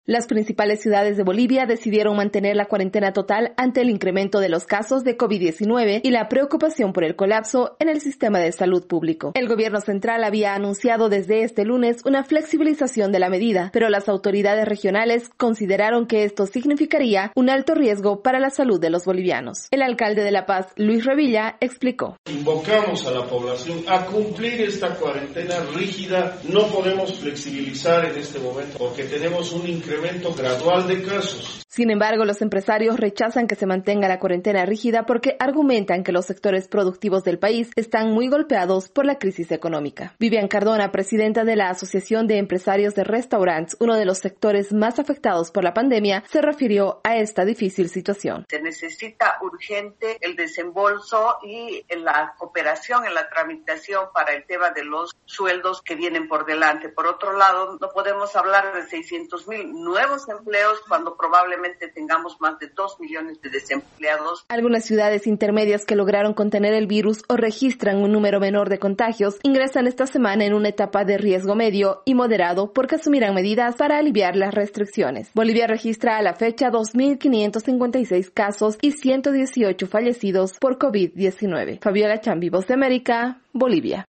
Las principales ciudades de Bolivia decidieron mantener la cuarentena total ante el incremento de los casos de COVID-19 y la preocupación por el colapso en el sistema de salud público. El gobierno central había anunciado desde este lunes una flexibilización de la medida, pero las autoridades regionales consideraron que esto significaría un alto riesgo para la salud de los bolivianos. El alcalde de La Paz, Luis Revilla, explicó. Invocamos a la población a cumplir esta cuarentena rígida. No podemos flexibilizar en este momento porque tenemos un incremento gradual de casos. Sin embargo, los empresarios rechazan que se mantenga la cuarentena rígida porque argumentan que los sectores productivos del país están muy golpeados por la crisis económica. Vivian Cardona, presidenta de la Asociación de Empresarios de Restaurantes, uno de los sectores más afectados por la pandemia, se refirió a esta difícil situación. Se necesita urgente el desembolso y la cooperación en la tramitación para el tema de los sueldos que vienen por delante. Por otro lado, no podemos hablar de 600,000 nuevos empleos cuando probablemente tengamos más de 2 millones de desempleados. Algunas ciudades intermedias que lograron contener el virus o registran un número menor de contagios ingresan esta semana en una etapa de riesgo medio y moderado porque asumirán medidas para aliviar las restricciones. Bolivia registra a la fecha 2.556 casos y 118 fallecidos por COVID-19. Fabiola Chambi, Voz de América, Bolivia.